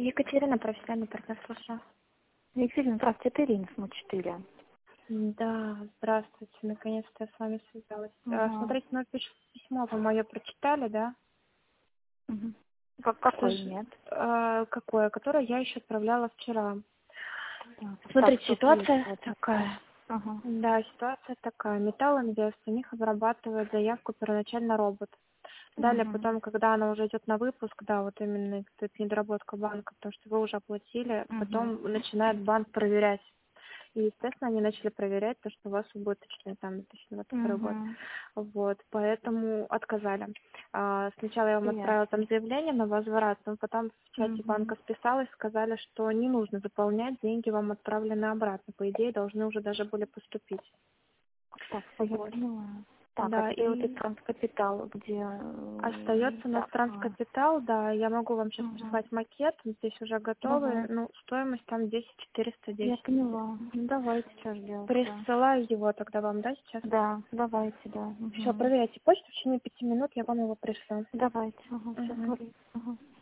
Екатерина, профессиональный партнер, слушаю. Екатерина, здравствуйте, это Ирина с МУ-4. Да, здравствуйте, наконец-то я с вами связалась. Ага. Смотрите, ну пишет письмо, вы мое прочитали, да? Угу. Какой нет? Какое? Которое я еще отправляла вчера. Так, Смотрите, так, ситуация вот. такая. Ага. Да, ситуация такая. Металл Инвест, у них обрабатывает заявку первоначально робот. Далее, Угу. потом, когда она уже идет на выпуск, да, вот именно это недоработка банка, потому что вы уже оплатили, потом начинает банк проверять. И, естественно, они начали проверять то, что у вас убыточный, там, 2022 год. Вот, поэтому отказали. Сначала я вам отправила там заявление на возврат, но потом в чате банка списалась, сказали, что не нужно заполнять, деньги вам отправлены обратно. По идее, должны уже даже были поступить. Так, я Вот. поняла. Так, а Да, теперь вот и этот транскапитал, где... остается у нас Так, транскапитал, да, я могу вам сейчас прислать макет, здесь уже готовый, Давай. ну, стоимость там 10 Я 410. поняла. Ну, давайте, что ждем, да. Присылаю его тогда вам, да, сейчас? Да, давайте, да. Все, Угу. проверяйте почту, в течение 5 минут я вам его пришлю. Давайте, ага, все Мгм. говорит. Ага.